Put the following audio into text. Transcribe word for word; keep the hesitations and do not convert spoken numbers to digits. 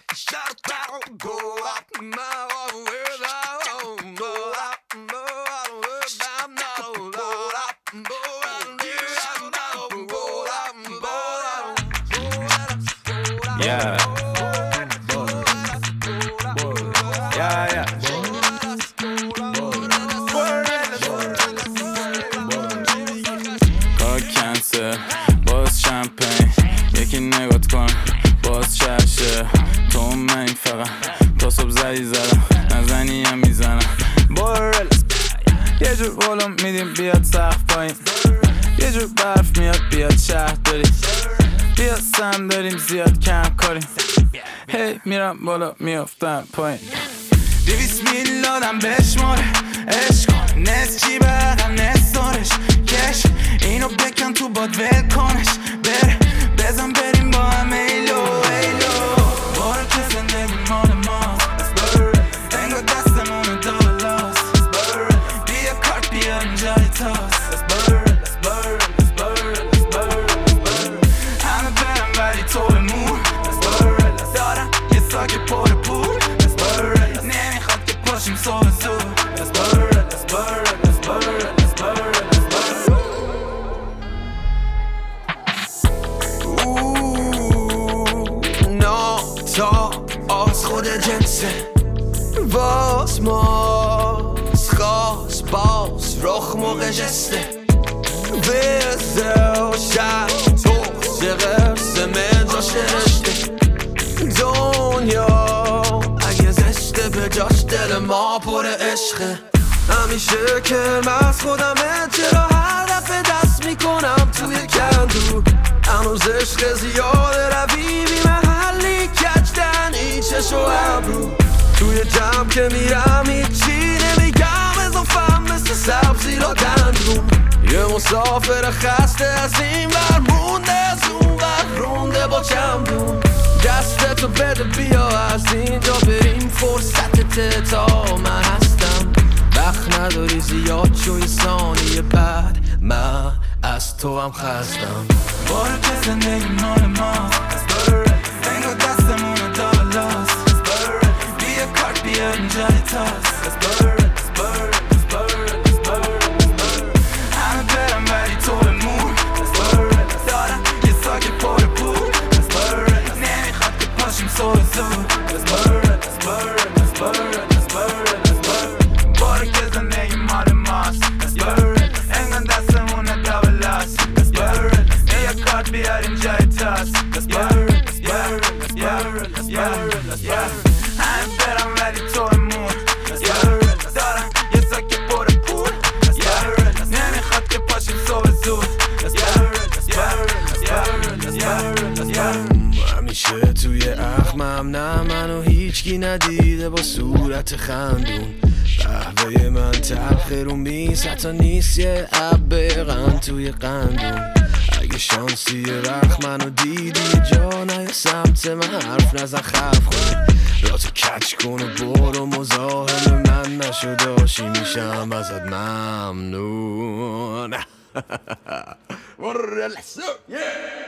Yeah. Yeah, yeah. کار کنسل باز شمپین یکی نگات کن باز چشه تو من این فقط تا صبح زدی زدم نزنی هم میزنم بارل یه جور بالم میدیم بیاد سخت پایین یه جور برف میاد بیاد شهر داری بیا سم داریم زیاد کم کاریم هی میرم بالا میافتم پایین دویست میل دادم بشماره عشق کن نست چی بقم نست دارش کش اینو بکن تو باد ول کنش بره بزن بریم با هم ایلو ایلو باره که زندگی مال ماست انگار دستمونو دال لاست بیا کارت بیا اینجا تاست همه برم ولی تو بمون دارم یه ساک پر پول نمیخواد که پاشیم صبح زود تا از خود جنسه باز ماز خواست باز رخ موقع جسته ویزه و شب تو سقر سمه جاش نشته دنیا اگه زشته به جاش دل ما پر عشقه همیشه که من از خودمه چرا هر دفعه دست میکنم توی کندو هنوز عشق زیاده روی بی محلی کچدن این چشو ابرو توی جمع که میرم هیچی نمیگم اضافم مثل سبزی را گندم یه مسافر خسته از این ور مونده از اون ور رونده با چمدون دستتو بده بیا از اینجا بریم فرصتت تا من هستم وقت نداری زیاد چوی ثانیه بعد من از تو هم خستم باره که زندگی مال ما انگار دستمونو دال لاست بیا کارت بیا اینجا تاست همه برم ولی تو بمون دارم یه ساک پر پول نمیخواد که پاشیم صبح زود باره که زندگی مال ماست انگار دستمونو دال لاست بیا کارت بیاریم جای تاست همه برم ولی تو بمون دارم یه ساک پر پول نمیخواد که پاشیم صبح زود همیشه توی اخمم نه منو هیچکی ندیده با صورت خندون قهوه من تلخه رو میز حتی نیست یه عبقن توی قندون اگه شانسی رخ منو دیدی جا نه سمت من حرف نزن خف خود را تو کچ کن و برو مزاحم من نشو داشی میشم ازت ممنون